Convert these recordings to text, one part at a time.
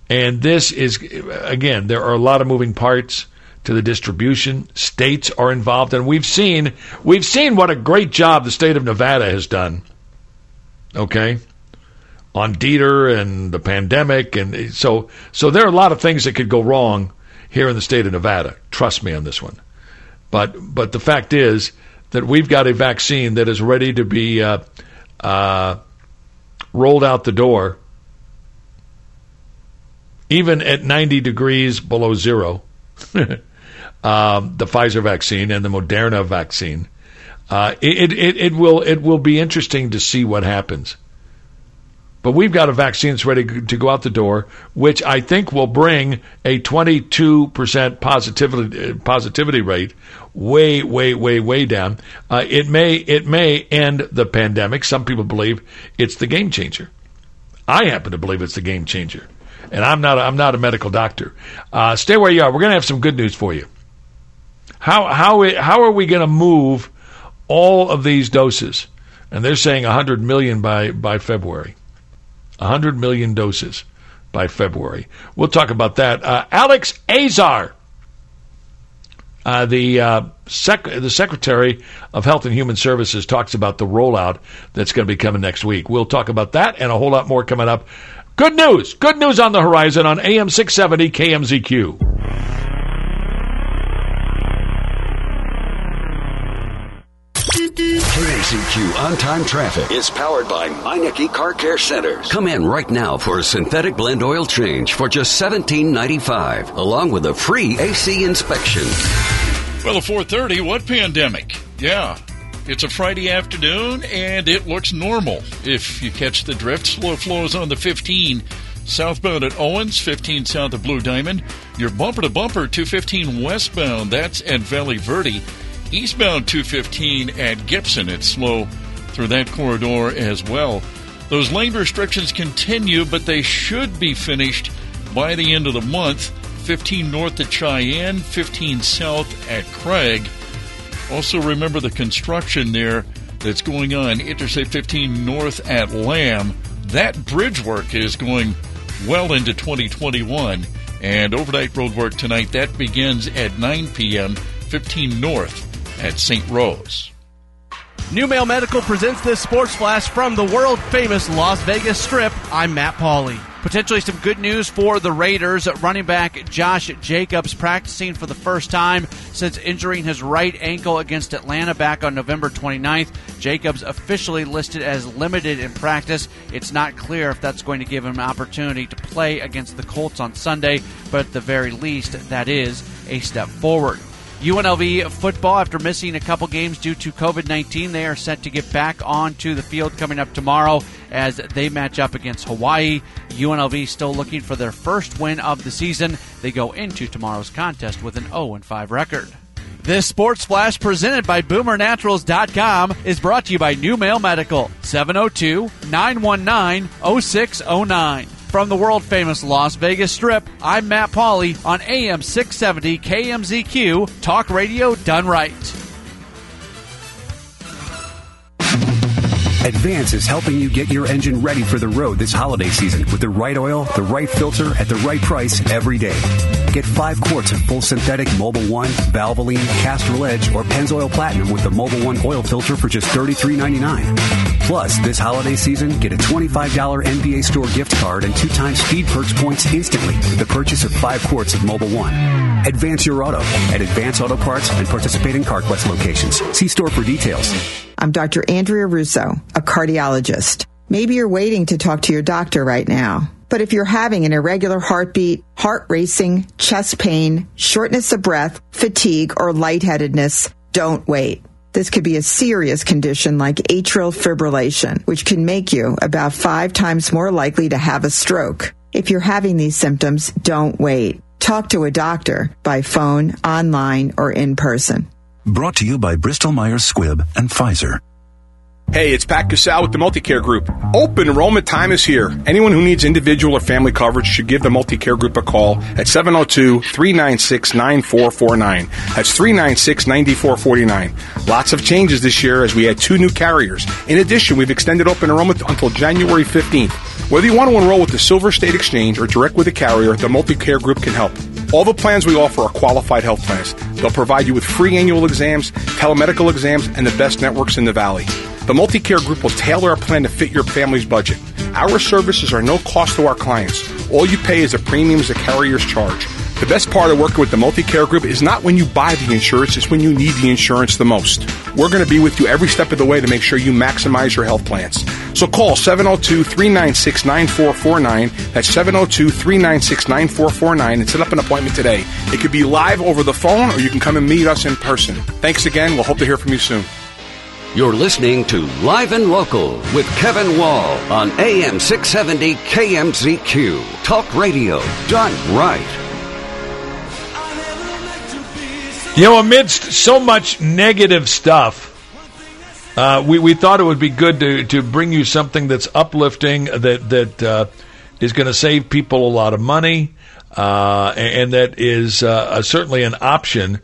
And this is, again, there are a lot of moving parts to the distribution. States are involved, and we've seen what a great job the state of Nevada has done. Okay, on Dieter and the pandemic, and so there are a lot of things that could go wrong here in the state of Nevada. Trust me on this one. But the fact is that we've got a vaccine that is ready to be rolled out the door, even at 90 degrees below zero. The Pfizer vaccine and the Moderna vaccine. It will be interesting to see what happens. But we've got a vaccine that's ready to go out the door, which I think will bring a 22% positivity rate way down. It may end the pandemic. Some people believe it's the game changer. I happen to believe it's the game changer, and I'm not a medical doctor. Stay where you are. We're going to have some good news for you. How are we going to move all of these doses? And they're saying 100 million by February. 100 million doses by February. We'll talk about that. Alex Azar, the Secretary of Health and Human Services, talks about the rollout that's going to be coming next week. We'll talk about that and a whole lot more coming up. Good news on the horizon on AM 670 KMZQ. KMZQ On-Time Traffic is powered by Meineke Car Care Centers. Come in right now for a synthetic blend oil change for just $17.95, along with a free AC inspection. Well, at 4:30, what pandemic? Yeah, it's a Friday afternoon, and it looks normal. If you catch the drift, slow flows on the 15 southbound at Owens, 15 south of Blue Diamond. Your bumper-to-bumper 215 westbound, that's at Valley Verde. Eastbound 215 at Gibson, it's slow through that corridor as well. Those lane restrictions continue, but they should be finished by the end of the month. 15 north at Cheyenne, 15 south at Craig. Also remember the construction there that's going on. Interstate 15 north at Lamb. That bridge work is going well into 2021. And overnight road work tonight, that begins at 9 p.m., 15 north at St. Rose. New Mail Medical presents this sports flash from the world-famous Las Vegas Strip. I'm Matt Pauley. Potentially some good news for the Raiders. Running back Josh Jacobs practicing for the first time since injuring his right ankle against Atlanta back on November 29th. Jacobs officially listed as limited in practice. It's not clear if that's going to give him an opportunity to play against the Colts on Sunday, but at the very least, that is a step forward. UNLV football, after missing a couple games due to COVID-19, they are set to get back onto the field coming up tomorrow as they match up against Hawaii. UNLV still looking for their first win of the season. They go into tomorrow's contest with an 0-5 record. This Sports Flash presented by BoomerNaturals.com is brought to you by New Mail Medical, 702-919-0609. From the world-famous Las Vegas Strip, I'm Matt Pauley on AM 670 KMZQ, Talk Radio done right. Advance is helping you get your engine ready for the road this holiday season with the right oil, the right filter, at the right price every day. Get 5 quarts of full synthetic Mobil 1, Valvoline, Castrol Edge, or Pennzoil Platinum with the Mobil 1 oil filter for just $33.99. Plus, this holiday season, get a $25 NBA Store gift card and 2 times Speed Perks points instantly with the purchase of 5 quarts of Mobil 1. Advance your auto at Advance Auto Parts and participating CarQuest locations. See store for details. I'm Dr. Andrea Russo, a cardiologist. Maybe you're waiting to talk to your doctor right now. But if you're having an irregular heartbeat, heart racing, chest pain, shortness of breath, fatigue, or lightheadedness, don't wait. This could be a serious condition like atrial fibrillation, which can make you about 5 times more likely to have a stroke. If you're having these symptoms, don't wait. Talk to a doctor by phone, online, or in person. Brought to you by Bristol Myers Squibb and Pfizer. Hey, it's Pat Casal with the Multicare Group. Open enrollment time is here. Anyone who needs individual or family coverage should give the Multicare Group a call at 702-396-9449. That's 396-9449. Lots of changes this year as we add 2 new carriers. In addition, we've extended open enrollment until January 15th. Whether you want to enroll with the Silver State Exchange or direct with a carrier, the Multicare Group can help. All the plans we offer are qualified health plans. They'll provide you with free annual exams, telemedical exams, and the best networks in the Valley. The Multicare Group will tailor a plan to fit your family's budget. Our services are no cost to our clients. All you pay is the premiums the carriers charge. The best part of working with the Multicare Group is not when you buy the insurance, it's when you need the insurance the most. We're going to be with you every step of the way to make sure you maximize your health plans. So call 702-396-9449. That's 702-396-9449 and set up an appointment today. It could be live over the phone or you can come and meet us in person. Thanks again. We'll hope to hear from you soon. You're listening to Live and Local with Kevin Wall on AM 670 KMZQ. Talk radio done right. You know, amidst so much negative stuff, we thought it would be good to bring you something that's uplifting, that is going to save people a lot of money, and that is certainly an option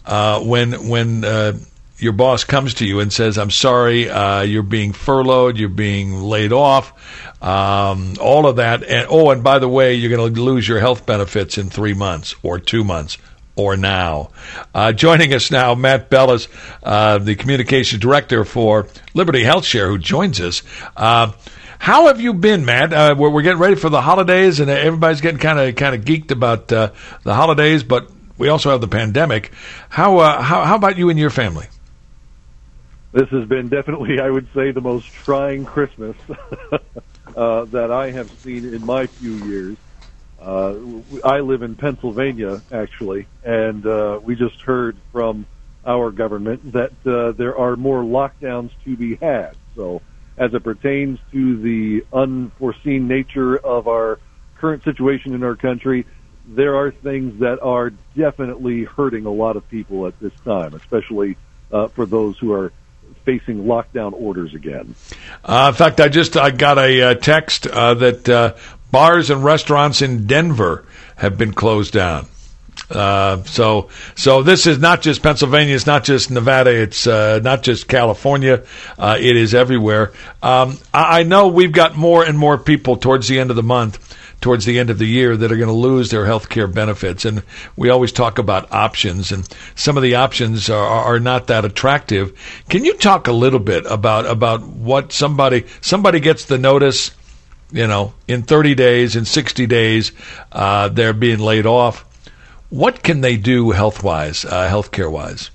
when your boss comes to you and says, I'm sorry, you're being furloughed, you're being laid off, all of that. And by the way, you're going to lose your health benefits in 3 months or 2 months or now. Joining us now, Matt Bellis, the communications director for Liberty HealthShare, who joins us. How have you been, Matt? We're getting ready for the holidays, and everybody's getting kind of geeked about the holidays, but we also have the pandemic. How about you and your family? This has been definitely, I would say, the most trying Christmas that I have seen in my few years. I live in Pennsylvania, actually, and we just heard from our government that there are more lockdowns to be had. So as it pertains to the unforeseen nature of our current situation in our country, there are things that are definitely hurting a lot of people at this time, especially for those who are facing lockdown orders again. In fact, I got a text that bars and restaurants in Denver have been closed down. So this is not just Pennsylvania, it's not just Nevada, it's not just California, it is everywhere. I know we've got more and more people towards the end of the month, towards the end of the year, that are going to lose their health care benefits. And we always talk about options, and some of the options are not that attractive. Can you talk a little bit about what somebody gets the notice, in 30 days, in 60 days, they're being laid off? What can they do health-wise, healthcare-wise?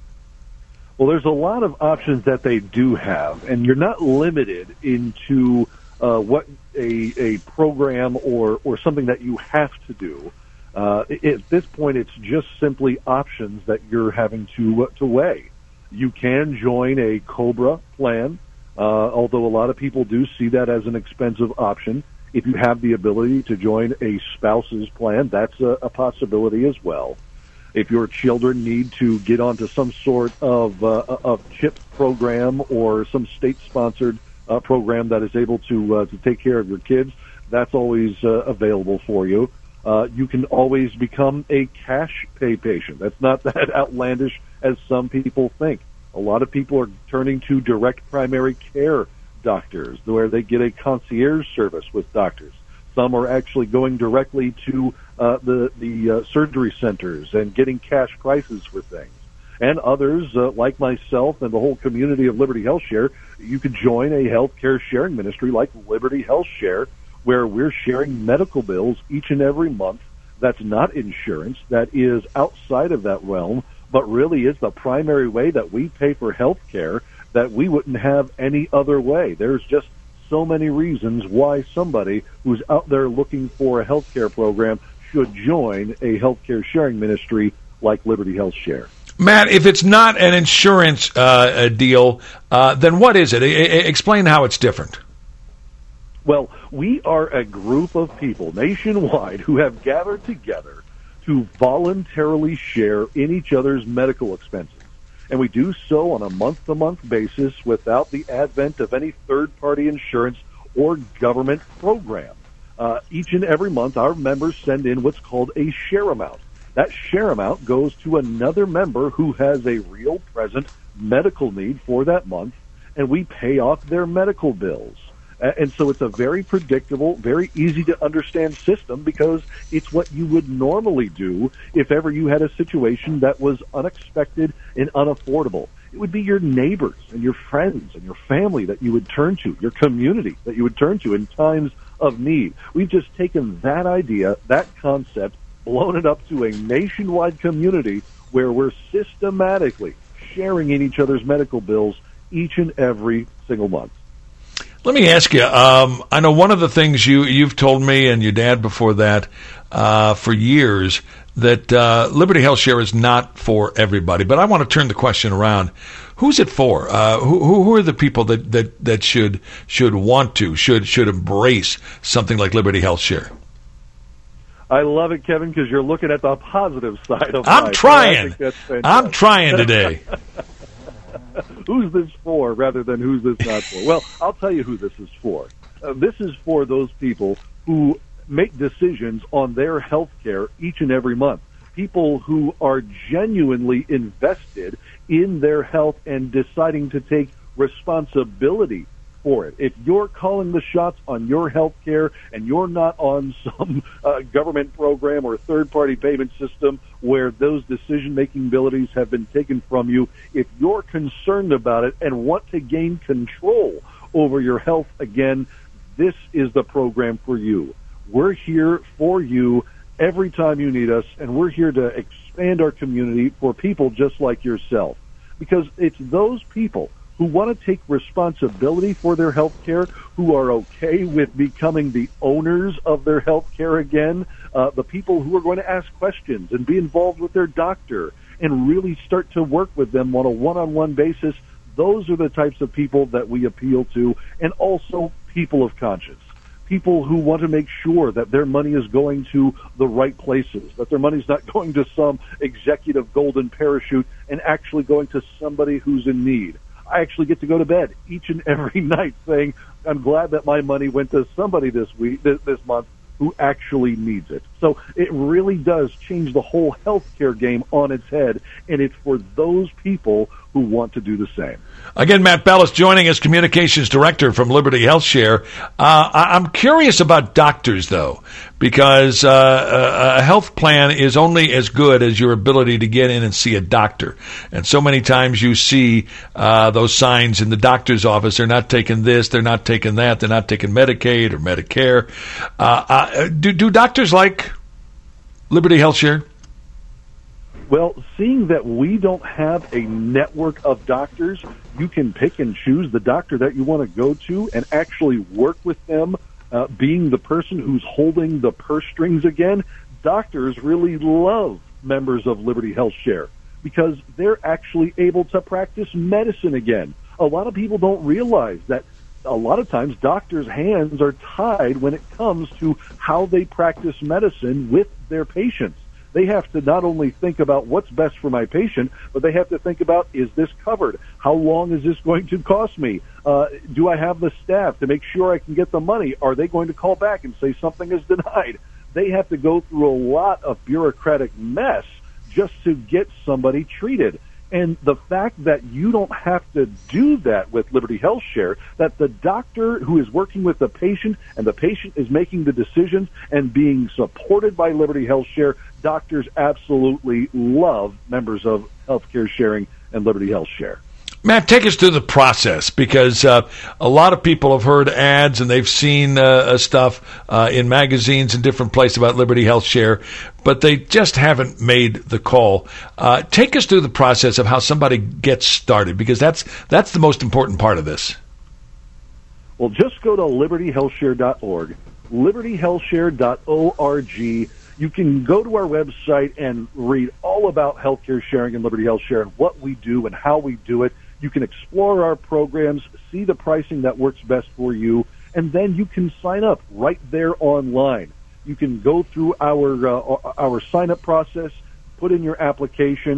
Well, there's a lot of options that they do have, and you're not limited into what a program or something that you have to do. At this point, it's just simply options that you're having to weigh. You can join a COBRA plan, although a lot of people do see that as an expensive option. If you have the ability to join a spouse's plan, that's a possibility as well. If your children need to get onto some sort of CHIP program or some state-sponsored program that is able to take care of your kids, that's always available for you. You can always become a cash pay patient. That's not that outlandish as some people think. A lot of people are turning to direct primary care doctors, where they get a concierge service with doctors. Some are actually going directly to the surgery centers and getting cash prices for things. And others, like myself and the whole community of Liberty HealthShare, you could join a healthcare sharing ministry like Liberty HealthShare, where we're sharing medical bills each and every month. That's not insurance. That is outside of that realm, but really is the primary way that we pay for healthcare that we wouldn't have any other way. There's just so many reasons why somebody who's out there looking for a healthcare program should join a healthcare sharing ministry like Liberty HealthShare. Matt, if it's not an insurance deal, then what is it? Explain how it's different. Well, we are a group of people nationwide who have gathered together to voluntarily share in each other's medical expenses. And we do so on a month-to-month basis without the advent of any third-party insurance or government program. Each and every month, our members send in what's called a share amount. That share amount goes to another member who has a real present medical need for that month, and we pay off their medical bills. And so it's a very predictable, very easy to understand system because it's what you would normally do if ever you had a situation that was unexpected and unaffordable. It would be your neighbors and your friends and your family that you would turn to, your community that you would turn to in times of need. We've just taken that idea, that concept, blown it up to a nationwide community where we're systematically sharing in each other's medical bills each and every single month. Let me ask you, I know one of the things you've told me and your dad before that for years that Liberty Health Share is not for everybody. But I want to turn the question around. Who's it for? Who are the people that should want to, should embrace something like Liberty Health Share? I love it, Kevin, because you're looking at the positive side of life. I'm trying today. Who's this for rather than who's this not for? Well, I'll tell you who this is for. This is for those people who make decisions on their health care each and every month. People who are genuinely invested in their health and deciding to take responsibility for it. If you're calling the shots on your health care and you're not on some government program or third-party payment system where those decision-making abilities have been taken from you, if you're concerned about it and want to gain control over your health again, this is the program for you. We're here for you every time you need us, and we're here to expand our community for people just like yourself. Because it's those people who want to take responsibility for their health care, who are okay with becoming the owners of their health care again, the people who are going to ask questions and be involved with their doctor and really start to work with them on a one-on-one basis. Those are the types of people that we appeal to, and also people of conscience. People who want to make sure that their money is going to the right places, that their money's not going to some executive golden parachute and actually going to somebody who's in need. I actually get to go to bed each and every night saying, I'm glad that my money went to somebody this month who actually needs it. So it really does change the whole healthcare game on its head, and it's for those people who want to do the same. Again, Matt Bellis joining us, Communications Director from Liberty Health Share. I'm curious about doctors, though, because a health plan is only as good as your ability to get in and see a doctor. And so many times you see those signs in the doctor's office, they're not taking this, they're not taking that, they're not taking Medicaid or Medicare. Do doctors like Liberty Health Share? Well, seeing that we don't have a network of doctors, you can pick and choose the doctor that you want to go to and actually work with them, being the person who's holding the purse strings again. Doctors really love members of Liberty Health Share because they're actually able to practice medicine again. A lot of people don't realize that a lot of times doctors' hands are tied when it comes to how they practice medicine with their patients. They have to not only think about what's best for my patient, but they have to think about, is this covered? How long is this going to cost me? Do I have the staff to make sure I can get the money? Are they going to call back and say something is denied? They have to go through a lot of bureaucratic mess just to get somebody treated. And the fact that you don't have to do that with Liberty Health Share, that the doctor who is working with the patient and the patient is making the decisions and being supported by Liberty Health Share, doctors absolutely love members of Healthcare Sharing and Liberty Health Share. Matt, take us through the process, because a lot of people have heard ads and they've seen stuff in magazines and different places about Liberty Health Share, but they just haven't made the call. Take us through the process of how somebody gets started, because that's the most important part of this. Well, just go to libertyhealthshare.org, libertyhealthshare.org. You can go to our website and read all about healthcare sharing and Liberty Health Share and what we do and how we do it. You can explore our programs, see the pricing that works best for you, and then you can sign up right there online. You can go through our sign-up process, put in your application,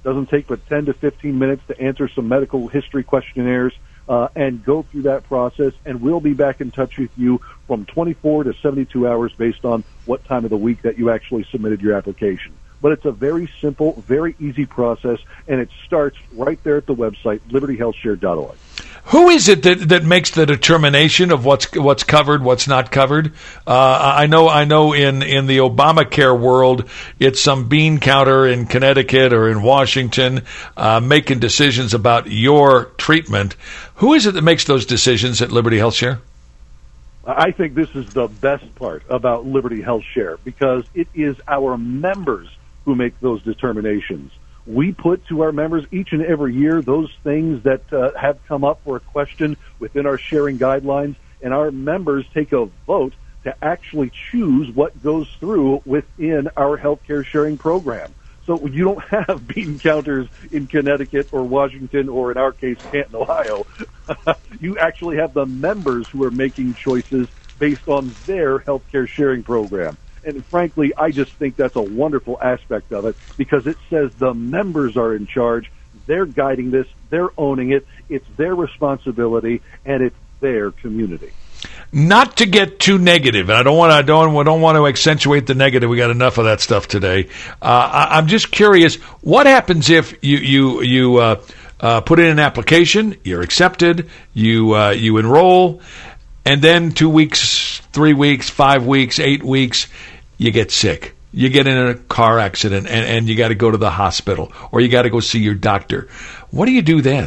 Doesn't take but 10 to 15 minutes to answer some medical history questionnaires and go through that process, and we'll be back in touch with you from 24 to 72 hours based on what time of the week that you actually submitted your application. But it's a very simple, very easy process, and it starts right there at the website, libertyhealthshare.org. Who is it that makes the determination of what's covered, what's not covered? I know in the Obamacare world, it's some bean counter in Connecticut or in Washington making decisions about your treatment. Who is it that makes those decisions at Liberty Health Share? I think this is the best part about Liberty Health Share, because it is our members who make those determinations. We put to our members each and every year those things that have come up for a question within our sharing guidelines, and our members take a vote to actually choose what goes through within our healthcare sharing program. So you don't have bean counters in Connecticut or Washington or, in our case, Canton, Ohio. You actually have the members who are making choices based on their healthcare sharing program. And frankly, I just think that's a wonderful aspect of it, because it says the members are in charge. They're guiding this. They're owning it. It's their responsibility, and it's their community. Not to get too negative, and I don't want to accentuate the negative. We got enough of that stuff today. I'm just curious, what happens if you put in an application, you're accepted, you enroll, and then 2 weeks, 3 weeks, 5 weeks, 8 weeks, you get sick. You get in a car accident, and you got to go to the hospital, or you got to go see your doctor. What do you do then?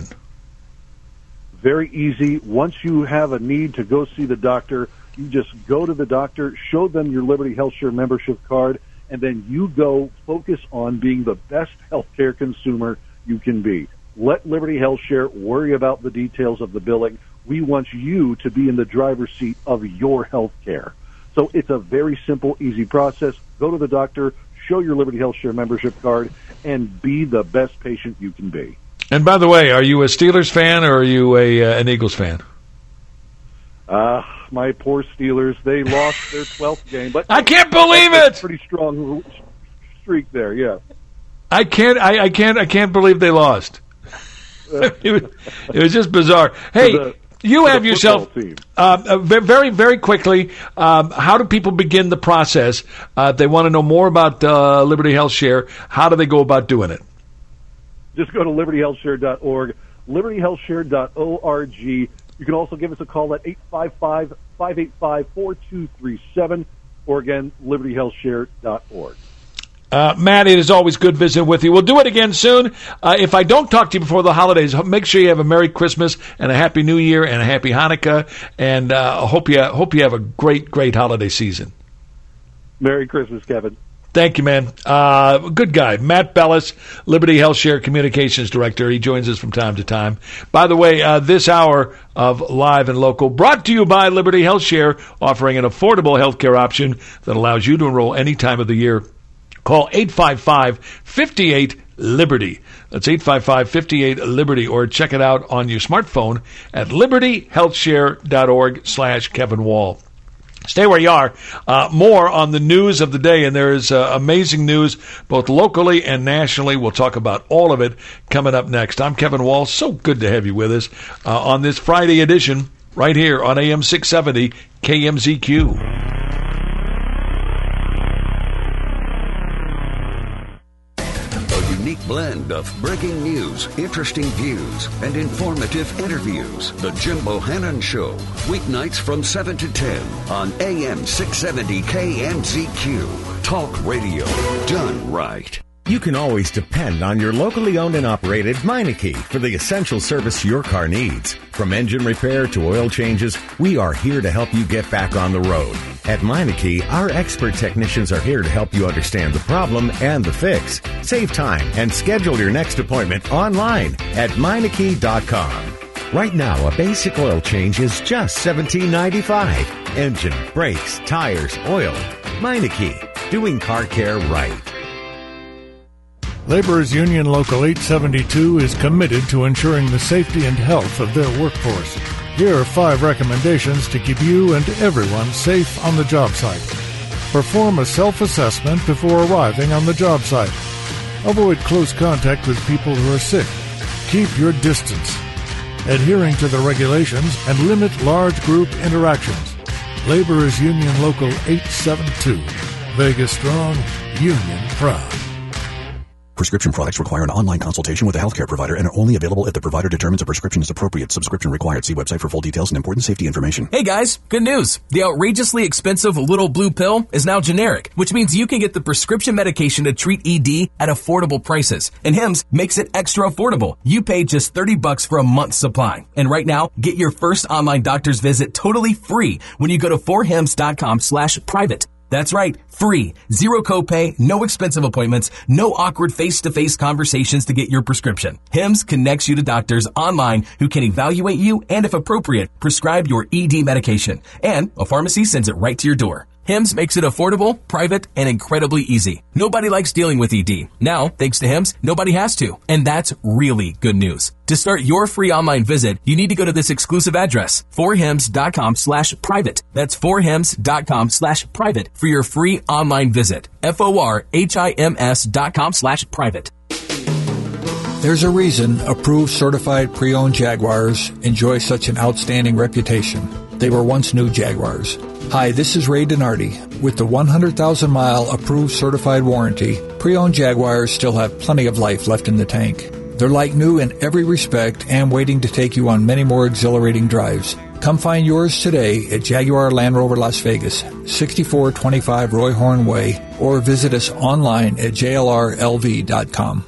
Very easy. Once you have a need to go see the doctor, you just go to the doctor, show them your Liberty Health Share membership card, and then you go focus on being the best healthcare consumer you can be. Let Liberty Health Share worry about the details of the billing. We want you to be in the driver's seat of your health care. So it's a very simple, easy process. Go to the doctor, show your Liberty Health Share membership card, and be the best patient you can be. And by the way, are you a Steelers fan or are you an Eagles fan? My poor Steelers. They lost their 12th game. But I can't believe it! Pretty strong streak there, yeah. I can't believe they lost. It was just bizarre. Hey, you have yourself very, very quickly. How do people begin the process? They want to know more about Liberty Health Share. How do they go about doing it? Just go to libertyhealthshare.org, libertyhealthshare.org. You can also give us a call at 855-585-4237, or again, libertyhealthshare.org. Matt, it is always good visiting with you. We'll do it again soon. If I don't talk to you before the holidays, make sure you have a Merry Christmas and a Happy New Year and a Happy Hanukkah, and hope you have a great, great holiday season. Merry Christmas, Kevin. Thank you, man. Good guy. Matt Bellis, Liberty Health Share Communications Director. He joins us from time to time. By the way, this hour of Live and Local brought to you by Liberty Health Share, offering an affordable health care option that allows you to enroll any time of the year. Call 855-58-LIBERTY. That's 855-58-LIBERTY, or check it out on your smartphone at libertyhealthshare.org/Kevin Wall. Stay where you are. More on the news of the day, and there is amazing news both locally and nationally. We'll talk about all of it coming up next. I'm Kevin Wall. So good to have you with us on this Friday edition right here on AM 670 KMZQ. Blend of breaking news, interesting views, and informative interviews. The Jim Bohannon Show, weeknights from 7 to 10 on AM 670 KMZQ. Talk radio done right. You can always depend on your locally owned and operated Meineke for the essential service your car needs. From engine repair to oil changes, we are here to help you get back on the road. At Meineke, our expert technicians are here to help you understand the problem and the fix. Save time and schedule your next appointment online at Meineke.com. Right now, a basic oil change is just $17.95. Engine, brakes, tires, oil. Meineke, doing car care right. Laborers Union Local 872 is committed to ensuring the safety and health of their workforce. Here are 5 recommendations to keep you and everyone safe on the job site. Perform a self-assessment before arriving on the job site. Avoid close contact with people who are sick. Keep your distance. Adhering to the regulations and limit large group interactions. Labor is Union Local 872. Vegas strong, union proud. Prescription products require an online consultation with a healthcare provider and are only available if the provider determines a prescription is appropriate. Subscription required. See website for full details and important safety information. Hey guys, good news. The outrageously expensive little blue pill is now generic, which means you can get the prescription medication to treat ED at affordable prices. And Hims makes it extra affordable. You pay just $30 for a month's supply. And right now, get your first online doctor's visit totally free when you go to forhims.com/private. That's right, free. Zero copay, no expensive appointments, no awkward face-to-face conversations to get your prescription. Hims connects you to doctors online who can evaluate you and, if appropriate, prescribe your ED medication. And a pharmacy sends it right to your door. Hims makes it affordable, private, and incredibly easy. Nobody likes dealing with ED. Now, thanks to Hims, nobody has to. And that's really good news. To start your free online visit, you need to go to this exclusive address, forhims.com/private. That's forhims.com/private for your free online visit. forhims.com/private. There's a reason approved certified pre-owned Jaguars enjoy such an outstanding reputation. They were once new Jaguars. Hi, this is Ray Donardi. With the 100,000-mile approved certified warranty, pre-owned Jaguars still have plenty of life left in the tank. They're like new in every respect and waiting to take you on many more exhilarating drives. Come find yours today at Jaguar Land Rover Las Vegas, 6425 Roy Horn Way, or visit us online at jlrlv.com.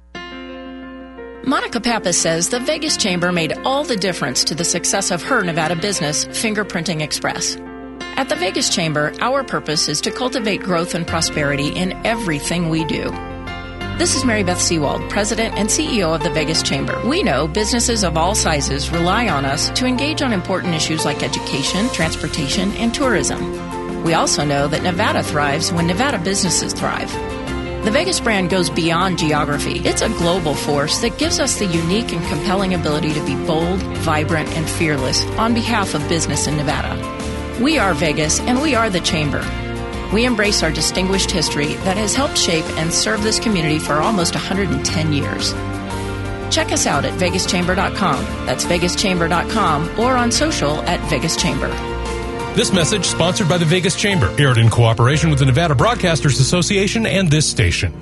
Monica Pappas says the Vegas Chamber made all the difference to the success of her Nevada business, Fingerprinting Express. At the Vegas Chamber, our purpose is to cultivate growth and prosperity in everything we do. This is Mary Beth Seawald, President and CEO of the Vegas Chamber. We know businesses of all sizes rely on us to engage on important issues like education, transportation, and tourism. We also know that Nevada thrives when Nevada businesses thrive. The Vegas brand goes beyond geography. It's a global force that gives us the unique and compelling ability to be bold, vibrant, and fearless on behalf of business in Nevada. We are Vegas, and we are the Chamber. We embrace our distinguished history that has helped shape and serve this community for almost 110 years. Check us out at vegaschamber.com. That's vegaschamber.com, or on social at Vegas Chamber. This message sponsored by the Vegas Chamber, aired in cooperation with the Nevada Broadcasters Association and this station.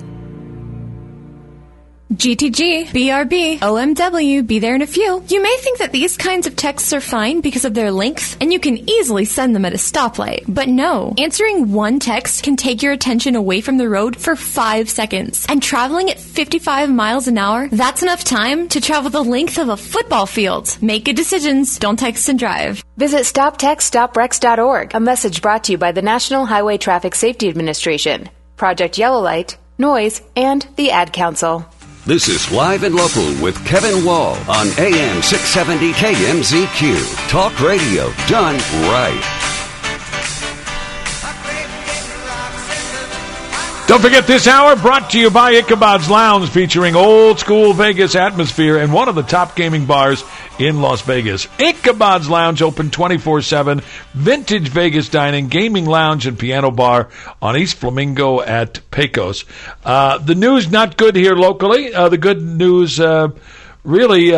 GTG, BRB, OMW, be there in a few. You may think that these kinds of texts are fine because of their length, and you can easily send them at a stoplight. But no, answering one text can take your attention away from the road for 5 seconds. And traveling at 55 miles an hour, that's enough time to travel the length of a football field. Make good decisions. Don't text and drive. Visit StopTextStopWrecks.org. A message brought to you by the National Highway Traffic Safety Administration, Project Yellow Light, Noise, and the Ad Council. This is Live and Local with Kevin Wall on AM 670 KMZQ. Talk radio done right. Don't forget this hour brought to you by Ichabod's Lounge, featuring old school Vegas atmosphere and one of the top gaming bars in Las Vegas. Ichabod's Lounge, open 24/7, vintage Vegas dining, gaming lounge, and piano bar on East Flamingo at Pecos. The news not good here locally. The good news really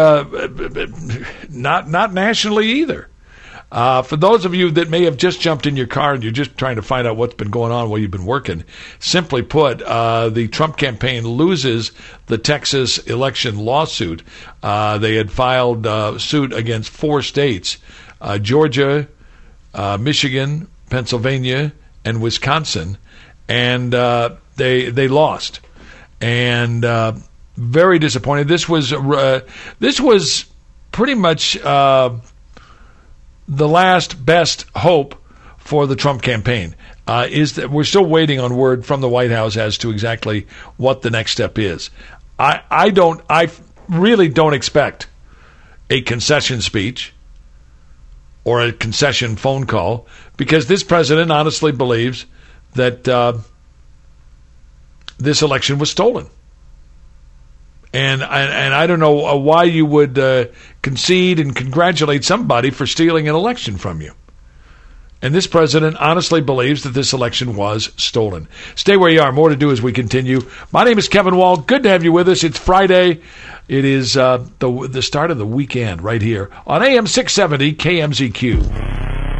not nationally either. For those of you that may have just jumped in your car and you're just trying to find out what's been going on while you've been working, simply put, the Trump campaign loses the Texas election lawsuit. They had filed suit against 4 states, Georgia, Michigan, Pennsylvania, and Wisconsin, and they lost. And very disappointed. This was pretty much the last best hope for the Trump campaign. Is that we're still waiting on word from the White House as to exactly what the next step is. I really don't expect a concession speech or a concession phone call, because this president honestly believes that this election was stolen. And I don't know why you would concede and congratulate somebody for stealing an election from you. And this president honestly believes that this election was stolen. Stay where you are. More to do as we continue. My name is Kevin Wall. Good to have you with us. It's Friday. It is the start of the weekend right here on AM 670 KMZQ.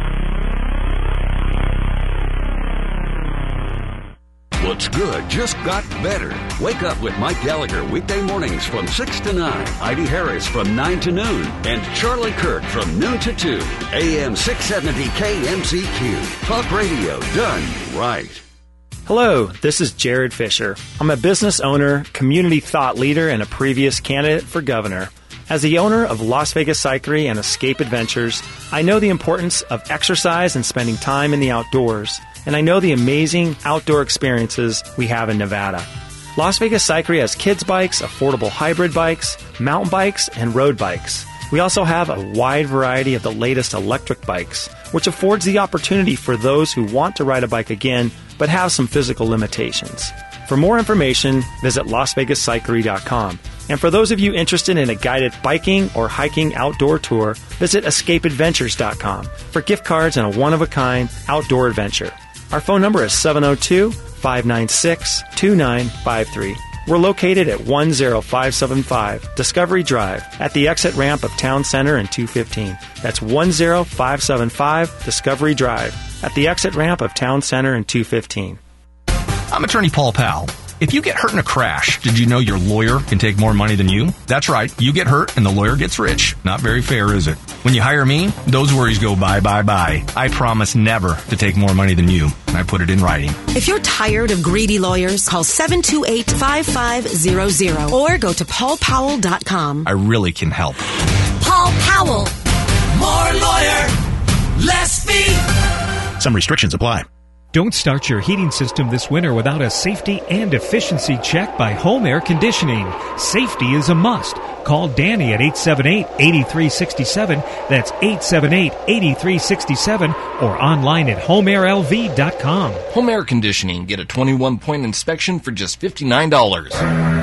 What's good just got better. Wake up with Mike Gallagher weekday mornings from 6 to 9. Heidi Harris from 9 to noon. And Charlie Kirk from noon to 2. AM 670 KMZQ. Talk radio done right. Hello, this is Jared Fisher. I'm a business owner, community thought leader, and a previous candidate for governor. As the owner of Las Vegas Cyclery and Escape Adventures, I know the importance of exercise and spending time in the outdoors. And I know the amazing outdoor experiences we have in Nevada. Las Vegas Cyclery has kids bikes, affordable hybrid bikes, mountain bikes, and road bikes. We also have a wide variety of the latest electric bikes, which affords the opportunity for those who want to ride a bike again but have some physical limitations. For more information, visit LasVegasCyclery.com. And for those of you interested in a guided biking or hiking outdoor tour, visit EscapeAdventures.com for gift cards and a one-of-a-kind outdoor adventure. Our phone number is 702-596-2953. We're located at 10575 Discovery Drive at the exit ramp of Town Center and 215. That's 10575 Discovery Drive at the exit ramp of Town Center and 215. I'm attorney Paul Powell. If you get hurt in a crash, did you know your lawyer can take more money than you? That's right. You get hurt and the lawyer gets rich. Not very fair, is it? When you hire me, those worries go bye, bye, bye. I promise never to take more money than you. And I put it in writing. If you're tired of greedy lawyers, call 728-5500 or go to paulpowell.com. I really can help. Paul Powell. More lawyer, less fee. Some restrictions apply. Don't start your heating system this winter without a safety and efficiency check by Home Air Conditioning. Safety is a must. Call Danny at 878-8367. That's 878-8367 or online at homeairlv.com. Home Air Conditioning. Get a 21-point inspection for just $59.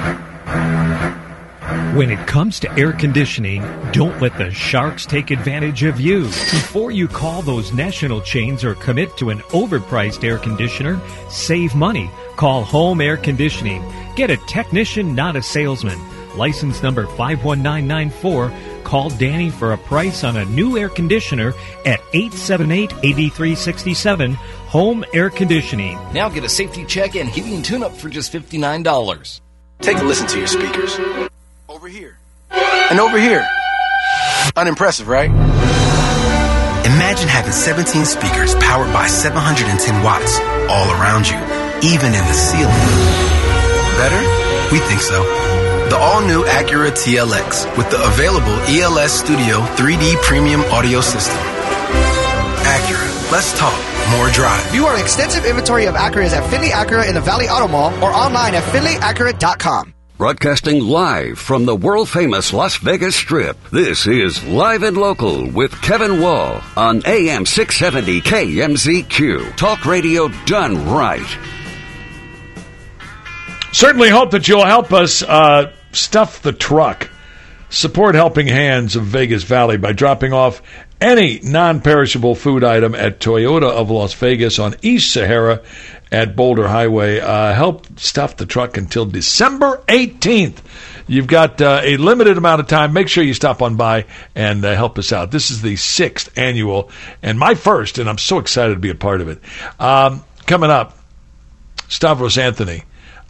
When it comes to air conditioning, don't let the sharks take advantage of you. Before you call those national chains or commit to an overpriced air conditioner, save money. Call Home Air Conditioning. Get a technician, not a salesman. License number 51994. Call Danny for a price on a new air conditioner at 878-8367. Home Air Conditioning. Now get a safety check and heating tune-up for just $59. Take a listen to your speakers. Over here. And over here. Unimpressive, right? Imagine having 17 speakers powered by 710 watts all around you, even in the ceiling. Better? We think so. The all-new Acura TLX with the available ELS Studio 3D Premium Audio System. Acura. Let's talk. More drive. View our extensive inventory of Acuras at Finley Acura in the Valley Auto Mall or online at FinleyAcura.com. Broadcasting live from the world-famous Las Vegas Strip, this is Live and Local with Kevin Wall on AM 670 KMZQ. Talk radio done right. Certainly hope that you'll help us stuff the truck. Support Helping Hands of Vegas Valley by dropping off any non-perishable food item at Toyota of Las Vegas on East Sahara at Boulder Highway. Help stuff the truck until December 18th. You've got a limited amount of time. Make sure you stop on by and help us out. This is the 6th annual and my first, and I'm so excited to be a part of it. Coming up, Stavros Anthony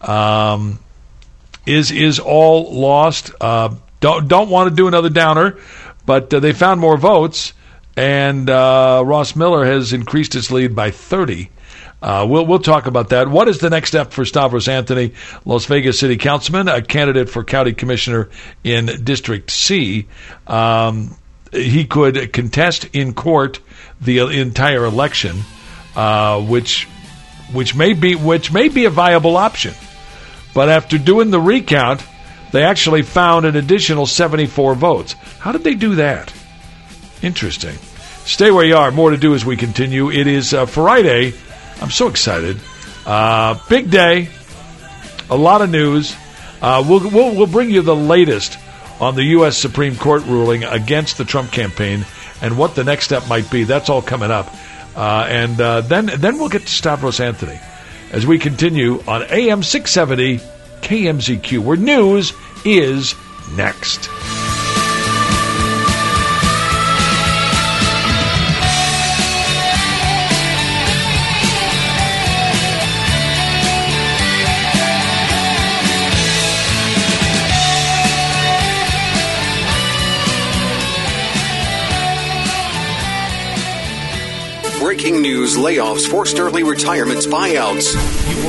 is all lost. Don't want to do another downer, but they found more votes, and Ross Miller has increased his lead by 30. We'll talk about that. What is the next step for Stavros Anthony, Las Vegas City Councilman, a candidate for County Commissioner in District C? He could contest in court the entire election, which may be a viable option. But after doing the recount, they actually found an additional 74 votes. How did they do that? Interesting. Stay where you are. More to do as we continue. It is Friday. I'm so excited. Big day. A lot of news. We'll bring you the latest on the U.S. Supreme Court ruling against the Trump campaign and what the next step might be. That's all coming up. And then we'll get to Stavros Anthony as we continue on AM 670 KMZQ, where news is next. Breaking news, layoffs, forced early retirements, buyouts.